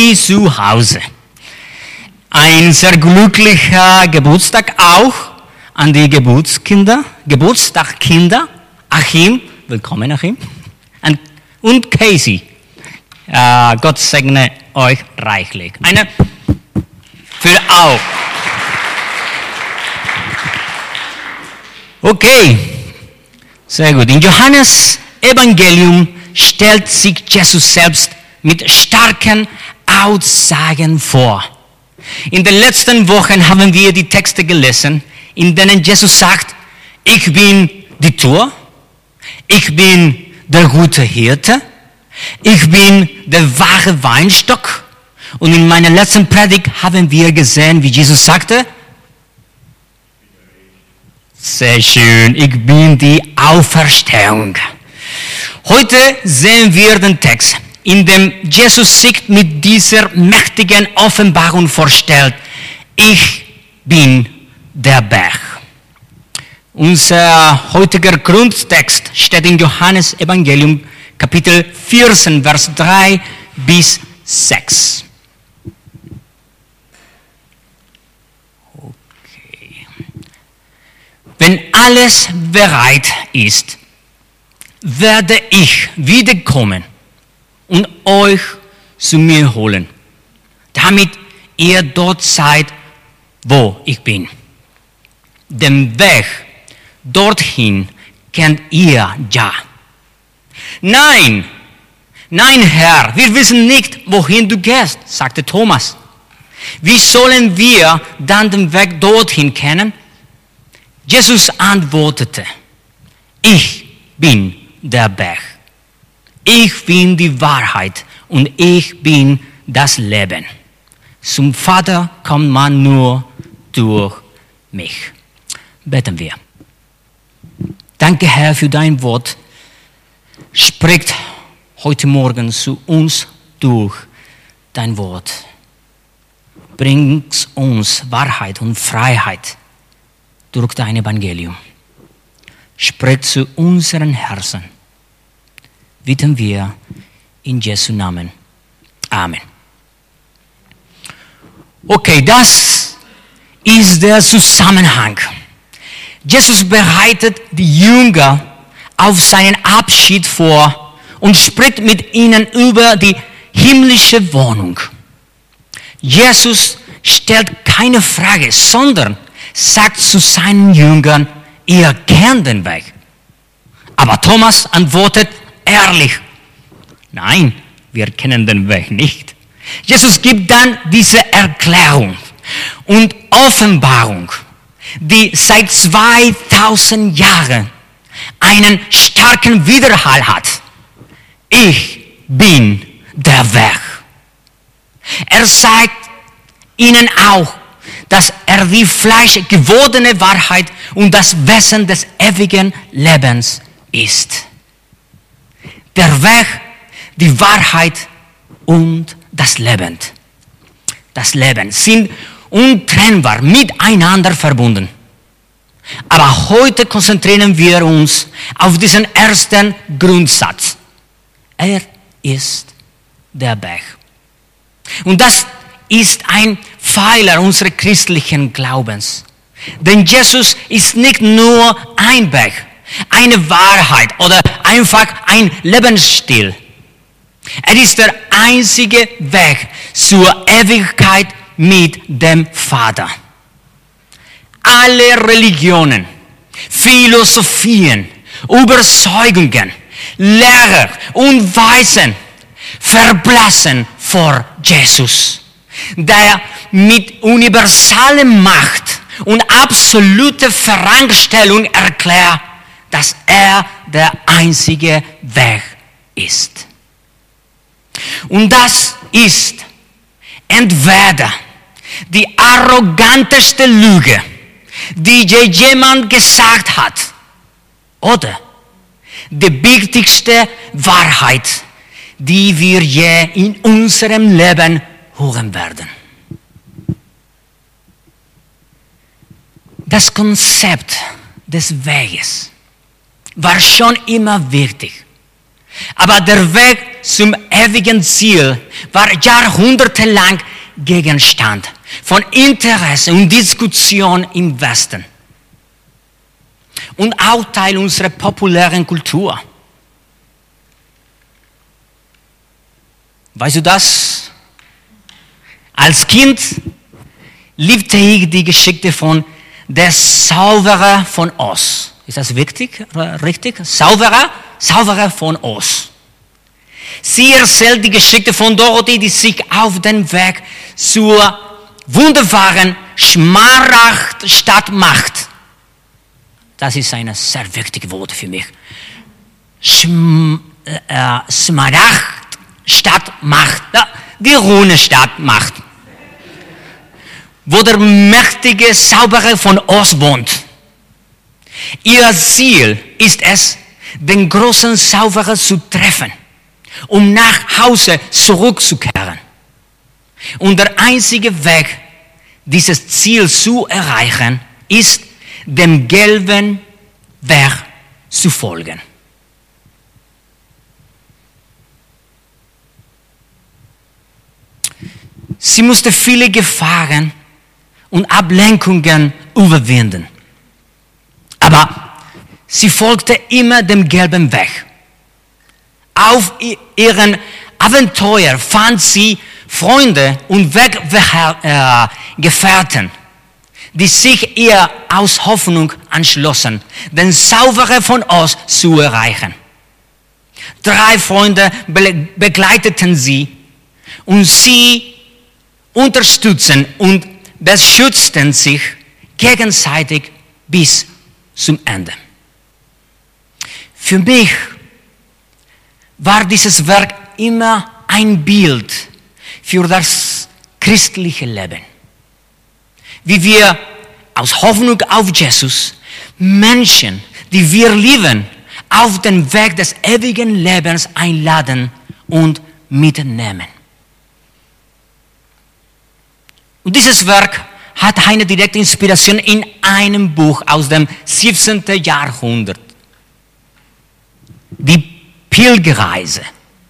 wie zu Hause. Ein sehr glücklicher Geburtstag auch an die Geburtstagskinder. Achim, willkommen Achim. Und Casey. Gott segne euch reichlich. Eine für auch. Okay, sehr gut. In Johannes Evangelium stellt sich Jesus selbst mit starken Aussagen vor. In den letzten Wochen haben wir die Texte gelesen, in denen Jesus sagt, ich bin die Tür, ich bin der gute Hirte, ich bin der wahre Weinstock. Und in meiner letzten Predigt haben wir gesehen, wie Jesus sagte, sehr schön, ich bin die Auferstehung. Heute sehen wir den Text, in dem Jesus sich mit dieser mächtigen Offenbarung vorstellt. Ich bin der Berg. Unser heutiger Grundtext steht in Johannes Evangelium, Kapitel 14, Vers 3 bis 6. Okay. Wenn alles bereit ist, werde ich wiederkommen und euch zu mir holen, damit ihr dort seid, wo ich bin. Den Weg dorthin kennt ihr ja. Nein, Herr, wir wissen nicht, wohin du gehst, sagte Thomas. Wie sollen wir dann den Weg dorthin kennen? Jesus antwortete, ich bin der Berg. Ich bin die Wahrheit und ich bin das Leben. Zum Vater kommt man nur durch mich. Beten wir. Danke, Herr, für dein Wort. Spricht heute Morgen zu uns durch dein Wort. Bringt uns Wahrheit und Freiheit durch dein Evangelium. Spricht zu unseren Herzen. Bitten wir in Jesu Namen. Amen. Okay, das ist der Zusammenhang. Jesus bereitet die Jünger auf seinen Abschied vor und spricht mit ihnen über die himmlische Wohnung. Jesus stellt keine Frage, sondern sagt zu seinen Jüngern, ihr kennt den Weg. Aber Thomas antwortet ehrlich, nein, wir kennen den Weg nicht. Jesus gibt dann diese Erklärung und Offenbarung, die seit 2000 Jahren einen starken Widerhall hat. Ich bin der Weg. Er sagt ihnen auch, dass er die fleischgewordene Wahrheit und das Wesen des ewigen Lebens ist. Der Weg, die Wahrheit und das Leben. Das Leben sind untrennbar miteinander verbunden. Aber heute konzentrieren wir uns auf diesen ersten Grundsatz. Er ist der Berg. Und das ist ein Pfeiler unseres christlichen Glaubens. Denn Jesus ist nicht nur ein Berg, eine Wahrheit oder einfach ein Lebensstil. Er ist der einzige Weg zur Ewigkeit mit dem Vater. Alle Religionen, Philosophien, Überzeugungen, Lehrer und Weisen verblassen vor Jesus, der mit universaler Macht und absoluter Verrangstellung erklärt, dass er der einzige Weg ist. Und das ist entweder die arroganteste Lüge, die je jemand gesagt hat, oder die wichtigste Wahrheit, die wir je in unserem Leben hören werden. Das Konzept des Weges war schon immer wichtig. Aber der Weg zum ewigen Ziel war jahrhundertelang Gegenstand von Interesse und Diskussion im Westen. Und auch Teil unserer populären Kultur. Weißt du das? Als Kind liebte ich die Geschichte von der Zauberer von Oz. Ist das richtig? Zauberer von Oz. Sie erzählt die Geschichte von Dorothy, die sich auf den Weg zur wunderbaren Smaragdstadt macht. Das ist ein sehr wichtiges Wort für mich. Smaragdstadt macht, die Runestadt macht, wo der mächtige Zauberer von Oz wohnt. Ihr Ziel ist es, den großen Zauberer zu treffen, um nach Hause zurückzukehren. Und der einzige Weg, dieses Ziel zu erreichen, ist, dem gelben Weg zu folgen. Sie musste viele Gefahren und Ablenkungen überwinden. Aber sie folgte immer dem gelben Weg. Auf ihren Abenteuer fand sie Freunde und Weggefährten, die sich ihr aus Hoffnung anschlossen, den Zauberer von Oz zu erreichen. 3 Freunde begleiteten sie und sie unterstützten und beschützten sich gegenseitig bis zum Ende. Für mich war dieses Werk immer ein Bild für das christliche Leben. Wie wir aus Hoffnung auf Jesus Menschen, die wir lieben, auf den Weg des ewigen Lebens einladen und mitnehmen. Und dieses Werk hat eine direkte Inspiration in einem Buch aus dem 17. Jahrhundert. Die Pilgerreise.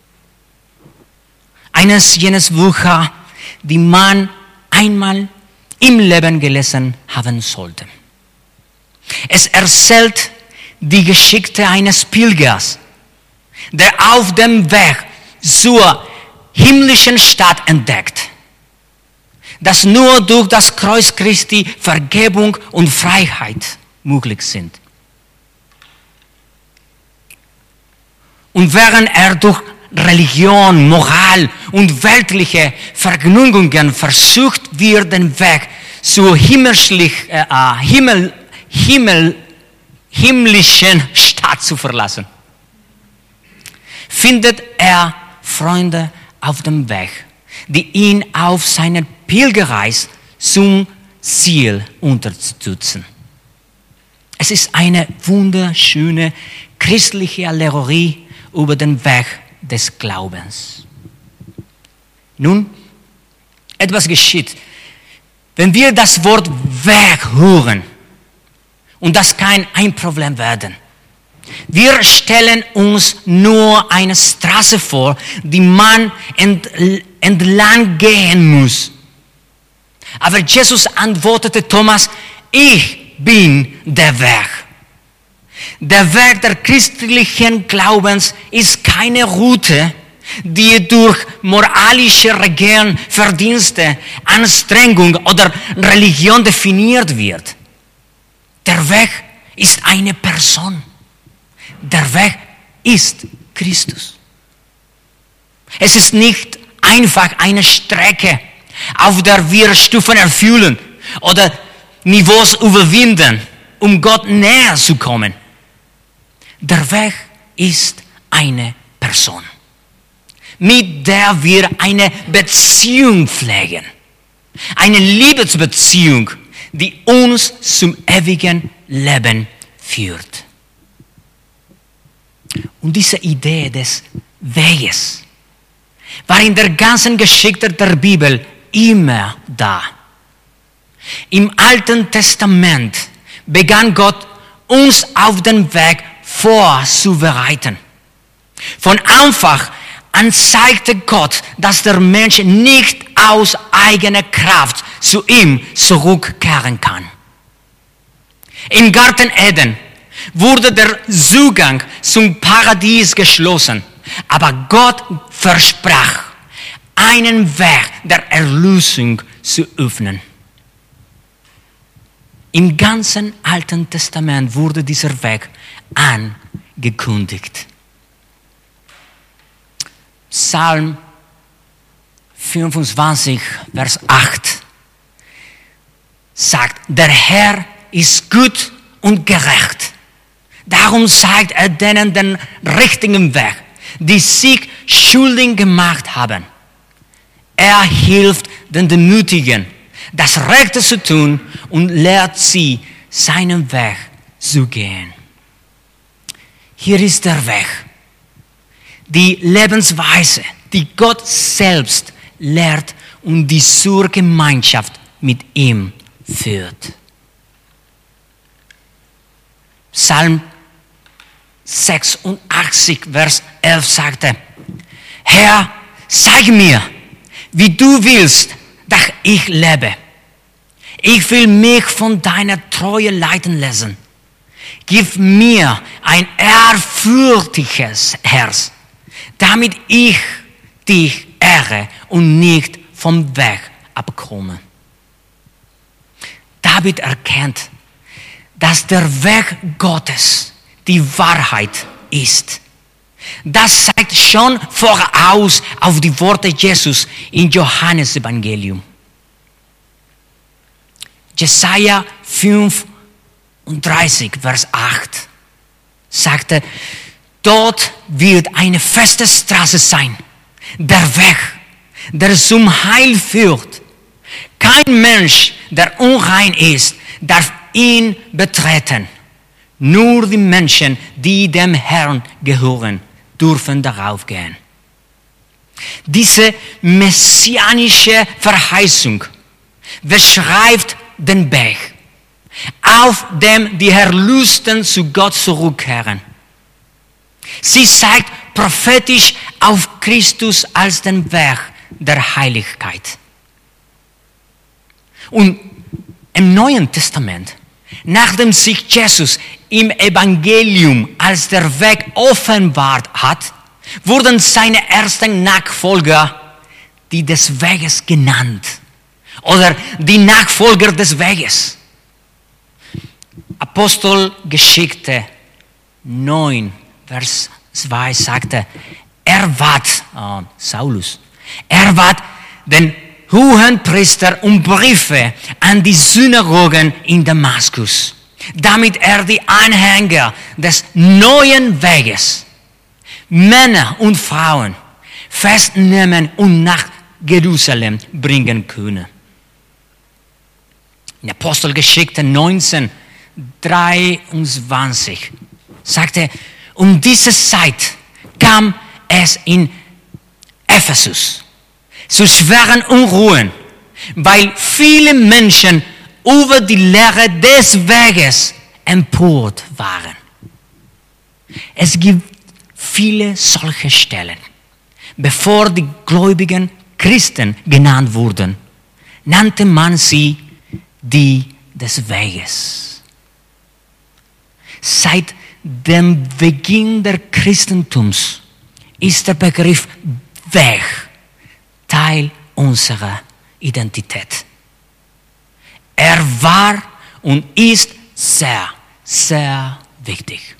Eines jenes Bücher, die man einmal im Leben gelesen haben sollte. Es erzählt die Geschichte eines Pilgers, der auf dem Weg zur himmlischen Stadt entdeckt, dass nur durch das Kreuz Christi Vergebung und Freiheit möglich sind. Und während er durch Religion, Moral und weltliche Vergnügungen versucht wird, den Weg zur himmlischen Stadt zu verlassen, findet er Freunde auf dem Weg, die ihn auf seiner Pilgerreise zum Ziel unterstützen. Es ist eine wunderschöne christliche Allegorie über den Weg des Glaubens. Nun, etwas geschieht. Wenn wir das Wort Weg hören, und das kann ein Problem werden. Wir stellen uns nur eine Straße vor, die man entlang gehen muss. Aber Jesus antwortete Thomas, ich bin der Weg. Der Weg der christlichen Glaubens ist keine Route, die durch moralische Regeln, Verdienste, Anstrengung oder Religion definiert wird. Der Weg ist eine Person. Der Weg ist Christus. Es ist nicht einfach eine Strecke, auf der wir Stufen erfüllen oder Niveaus überwinden, um Gott näher zu kommen. Der Weg ist eine Person, mit der wir eine Beziehung pflegen. Eine Liebesbeziehung, die uns zum ewigen Leben führt. Und diese Idee des Weges war in der ganzen Geschichte der Bibel immer da. Im Alten Testament begann Gott, uns auf den Weg vorzubereiten. Von Anfang an zeigte Gott, dass der Mensch nicht aus eigener Kraft zu ihm zurückkehren kann. Im Garten Eden wurde der Zugang zum Paradies geschlossen, aber Gott versprach, einen Weg der Erlösung zu öffnen. Im ganzen Alten Testament wurde dieser Weg angekündigt. Psalm 25, Vers 8 sagt, der Herr ist gut und gerecht. Darum zeigt er denen den richtigen Weg, die sich schuldig gemacht haben. Er hilft den Demütigen, das Rechte zu tun und lehrt sie, seinen Weg zu gehen. Hier ist der Weg, die Lebensweise, die Gott selbst lehrt und die zur Gemeinschaft mit ihm führt. Psalm 86, Vers 11 sagte, Herr, zeig mir, wie du willst, dass ich lebe. Ich will mich von deiner Treue leiten lassen. Gib mir ein ehrfürchtiges Herz, damit ich dich ehre und nicht vom Weg abkomme. David erkennt, dass der Weg Gottes die Wahrheit ist. Das zeigt schon voraus auf die Worte Jesus in Johannes Evangelium. Jesaja 35, Vers 8 sagte, dort wird eine feste Straße sein, der Weg, der zum Heil führt. Kein Mensch, der unrein ist, darf ihn betreten. Nur die Menschen, die dem Herrn gehören, dürfen darauf gehen. Diese messianische Verheißung beschreibt den Weg, auf dem die Erlösten zu Gott zurückkehren. Sie zeigt prophetisch auf Christus als den Weg der Heiligkeit. Und im Neuen Testament, nachdem sich Jesus im Evangelium als der Weg offenbart hat, wurden seine ersten Nachfolger die des Weges genannt oder die Nachfolger des Weges. Apostelgeschichte 9, Vers 2 sagte, Saulus, er bat den Hohenpriester um Briefe an die Synagogen in Damaskus, damit er die Anhänger des neuen Weges, Männer und Frauen, festnehmen und nach Jerusalem bringen könne. In Apostelgeschichte 19, 23 sagte, um diese Zeit kam es in Ephesus zu schweren Unruhen, weil viele Menschen über die Lehre des Weges empört waren. Es gibt viele solche Stellen. Bevor die gläubigen Christen genannt wurden, nannte man sie die des Weges. Seit dem Beginn des Christentums ist der Begriff Weg Teil unserer Identität. Er war und ist sehr, sehr wichtig.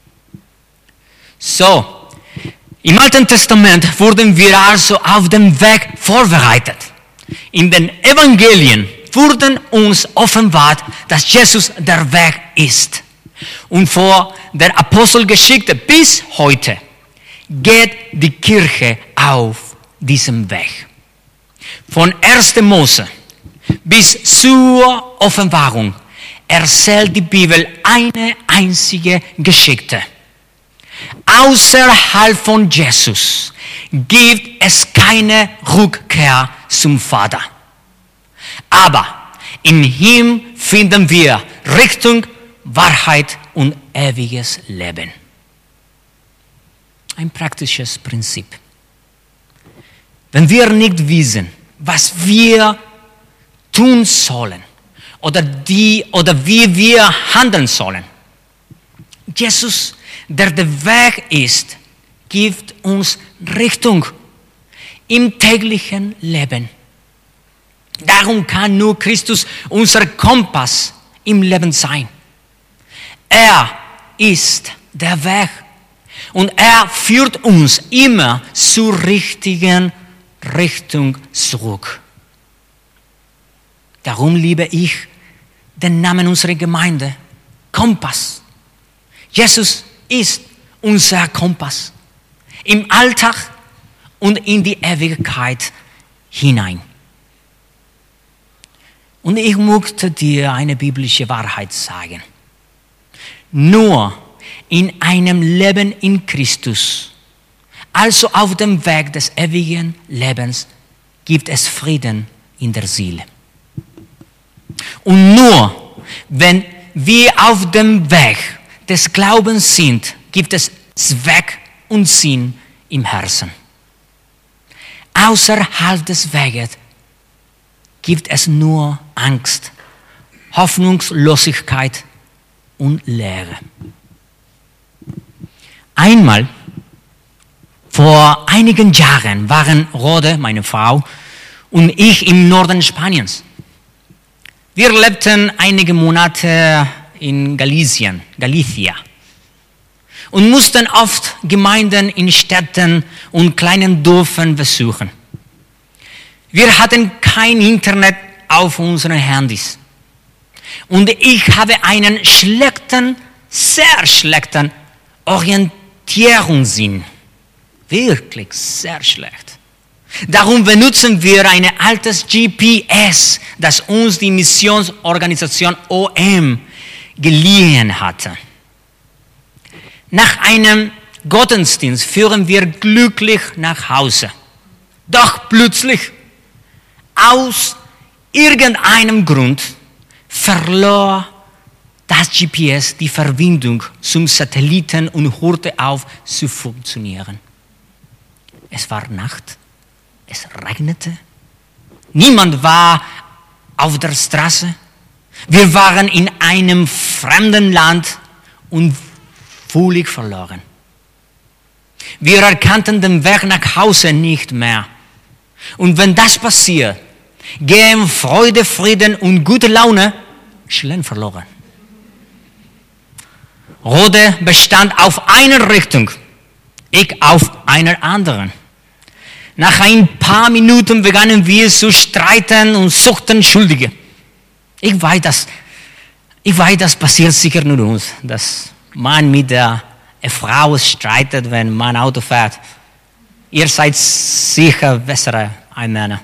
So, im Alten Testament wurden wir also auf dem Weg vorbereitet. In den Evangelien wurden uns offenbart, dass Jesus der Weg ist. Und vor der Apostelgeschichte bis heute geht die Kirche auf diesem Weg. Von 1. Mose bis zur Offenbarung erzählt die Bibel eine einzige Geschichte. Außerhalb von Jesus gibt es keine Rückkehr zum Vater. Aber in ihm finden wir Richtung, Wahrheit und ewiges Leben. ein praktisches Prinzip. Wenn wir nicht wissen, was wir tun sollen oder wie wir handeln sollen, Jesus, der Weg ist, gibt uns Richtung im täglichen Leben. Darum kann nur Christus unser Kompass im Leben sein. Er ist der Weg und er führt uns immer zur richtigen Richtung zurück. Darum liebe ich den Namen unserer Gemeinde, Kompass. Jesus ist unser Kompass im Alltag und in die Ewigkeit hinein. Und ich möchte dir eine biblische Wahrheit sagen. Nur in einem Leben in Christus, also auf dem Weg des ewigen Lebens, gibt es Frieden in der Seele. Und nur wenn wir auf dem Weg des Glaubens sind, gibt es Zweck und Sinn im Herzen. Außerhalb des Weges gibt es nur Angst, Hoffnungslosigkeit und Leere. Einmal, vor einigen Jahren, waren Rode, meine Frau, und ich im Norden Spaniens. Wir lebten einige Monate in Galicia und mussten oft Gemeinden in Städten und kleinen Dörfern besuchen. Wir hatten kein Internet auf unseren Handys. Und ich habe einen sehr schlechten Orientierungssinn. Wirklich sehr schlecht. Darum benutzen wir ein altes GPS, das uns die Missionsorganisation OM geliehen hatte. Nach einem Gottesdienst fuhren wir glücklich nach Hause. Doch plötzlich, aus irgendeinem Grund, verlor das GPS die Verbindung zum Satelliten und hörte auf zu funktionieren. Es war Nacht, es regnete, niemand war auf der Straße, wir waren in einem fremden Land und völlig verloren. Wir erkannten den Weg nach Hause nicht mehr. Und wenn das passiert, gehen Freude, Frieden und gute Laune schnell verloren. Rode bestand auf einer Richtung, ich auf einer anderen. Nach ein paar Minuten begannen wir zu streiten und suchten Schuldige. Ich weiß, das passiert sicher nur uns, dass man mit der Frau streitet, wenn man Auto fährt. Ihr seid sicher bessere Männer.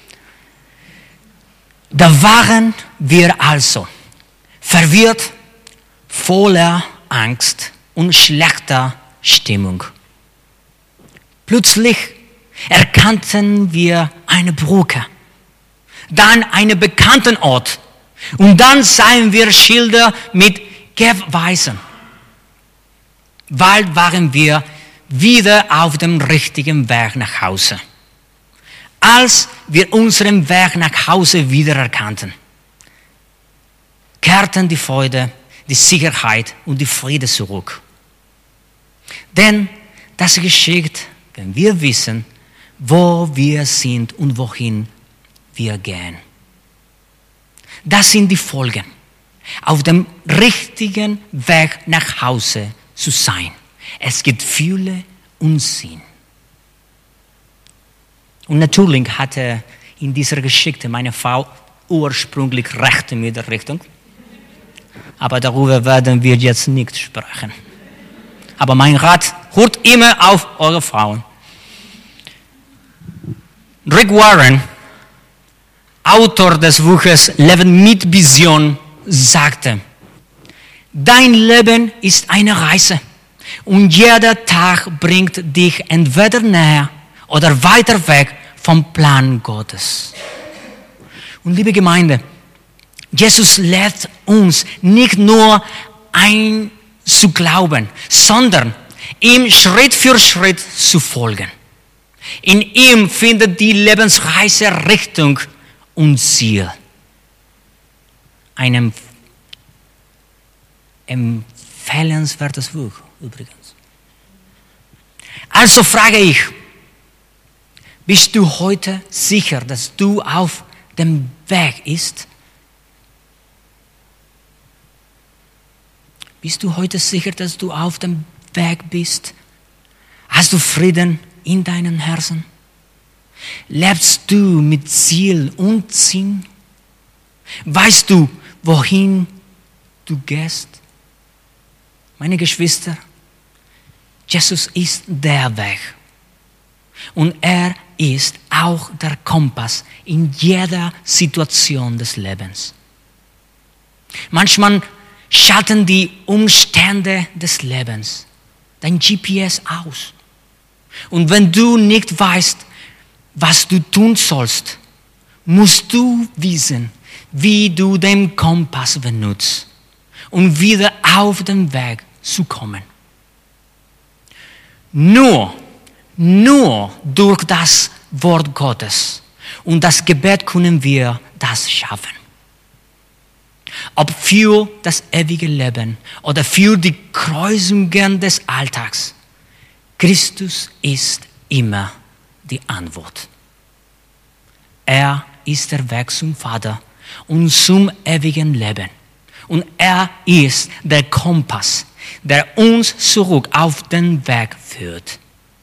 Da waren wir also verwirrt, voller Angst und schlechter Stimmung. Plötzlich erkannten wir eine Brücke, dann einen bekannten Ort und dann sahen wir Schilder mit Wegweisern. Bald waren wir wieder auf dem richtigen Weg nach Hause. Als wir unseren Weg nach Hause wieder erkannten, kehrten die Freude, die Sicherheit und die Friede zurück. Denn das geschieht, wenn wir wissen, wo wir sind und wohin wir gehen. Das sind die Folgen, auf dem richtigen Weg nach Hause zu sein. Es gibt Fülle und Sinn. Und natürlich hatte in dieser Geschichte meine Frau ursprünglich recht mit der Richtung. Aber darüber werden wir jetzt nicht sprechen. Aber mein Rat, hört immer auf eure Frauen. Rick Warren, Autor des Buches Leben mit Vision, sagte: Dein Leben ist eine Reise und jeder Tag bringt dich entweder näher oder weiter weg vom Plan Gottes. Und liebe Gemeinde, Jesus lädt uns nicht nur ein zu glauben, sondern ihm Schritt für Schritt zu folgen. In ihm findet die Lebensreise Richtung und Ziel. Ein empfehlenswertes Buch übrigens. Also frage ich, bist du heute sicher, dass du auf dem Weg bist? Bist du heute sicher, dass du auf dem Weg bist? Hast du Frieden in deinem Herzen? Lebst du mit Ziel und Sinn? Weißt du, wohin du gehst? Meine Geschwister, Jesus ist der Weg. Und er ist auch der Kompass in jeder Situation des Lebens. Manchmal schalten die Umstände des Lebens dein GPS aus. Und wenn du nicht weißt, was du tun sollst, musst du wissen, wie du den Kompass benutzt, um wieder auf den Weg zu kommen. Nur durch das Wort Gottes und das Gebet können wir das schaffen. Ob für das ewige Leben oder für die Kreuzungen des Alltags. Christus ist immer die Antwort. Er ist der Weg zum Vater und zum ewigen Leben. Und er ist der Kompass, der uns zurück auf den Weg führt.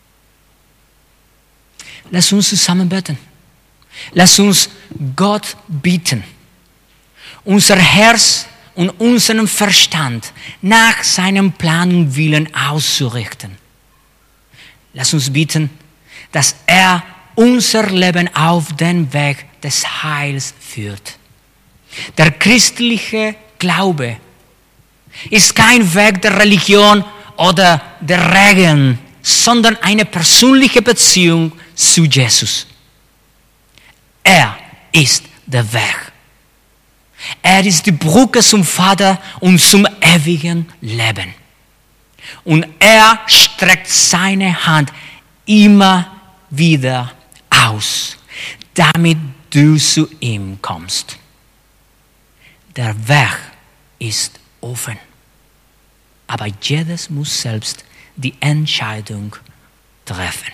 Lass uns zusammen beten. Lass uns Gott bitten, unser Herz und unseren Verstand nach seinem Plan und Willen auszurichten. Lass uns bitten, dass er unser Leben auf den Weg des Heils führt. Der christliche Glaube ist kein Weg der Religion oder der Regeln, sondern eine persönliche Beziehung zu Jesus. Er ist der Weg. Er ist die Brücke zum Vater und zum ewigen Leben. Und er streckt seine Hand immer wieder aus, damit du zu ihm kommst. Der Weg ist offen, aber jedes muss selbst die Entscheidung treffen.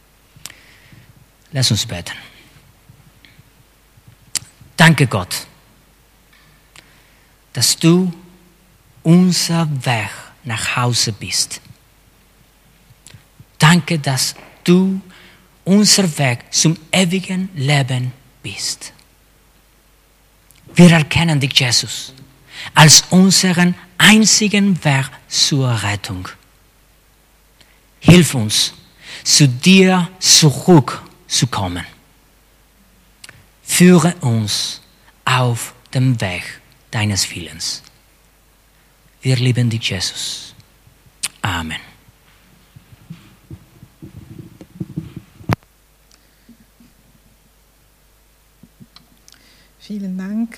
Lass uns beten. Danke Gott, dass du unser Weg nach Hause bist. Danke, dass du unser Weg zum ewigen Leben bist. Wir erkennen dich, Jesus, als unseren einzigen Weg zur Rettung. Hilf uns, zu dir zurückzukommen. Führe uns auf dem Weg deines Willens. Wir lieben dich, Jesus. Amen. Vielen Dank.